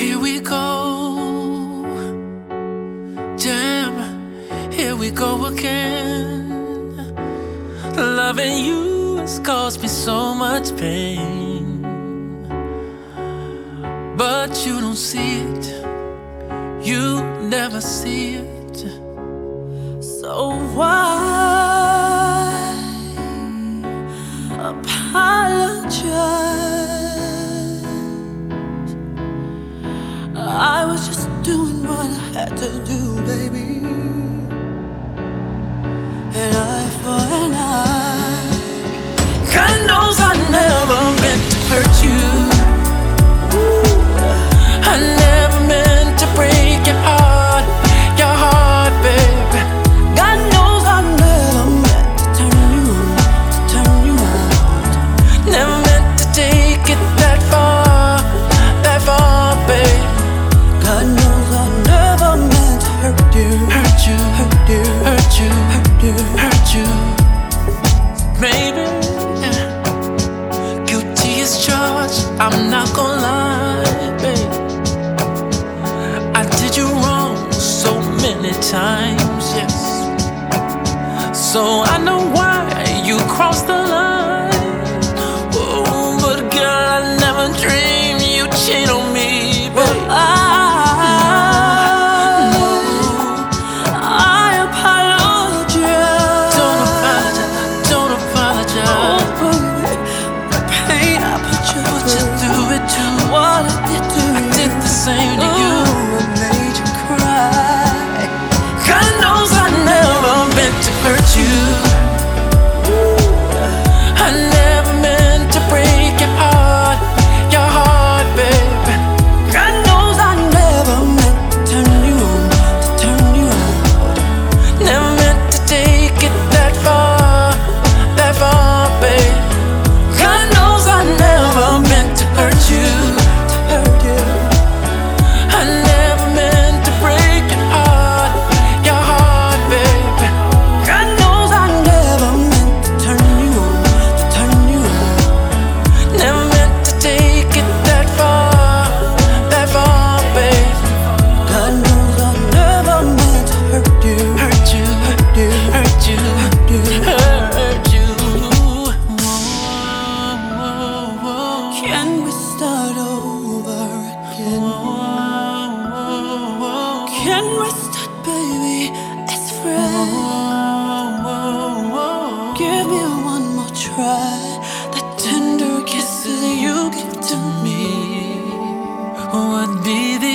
Here we go, damn, here we go again. Loving you has caused me so much pain, but you don't see it, you never see it. So why apologize? I was just doing what I had to do, baby. And eye for an eye. God knows I never meant to hurt you. I never meant to break your heart, baby. God knows I never meant to turn you out. Never meant to take it that far, baby. God knows I never meant to hurt you, baby. Guilty as charged, I'm not gonna lie, babe. I did you wrong so many times, yes. So I know why you crossed the line. Oh, but girl, I never dreamed you'd cheat on me, babe. Same to you, I made you cry. God knows I never meant to hurt you. I never meant to break your heart, baby. God knows I never meant to turn you out. Never meant to take it that far, baby. God knows I never meant to hurt you. Can we start over again? Can we start, baby, as friends? Give me one more try. The tender kisses you give to me would be the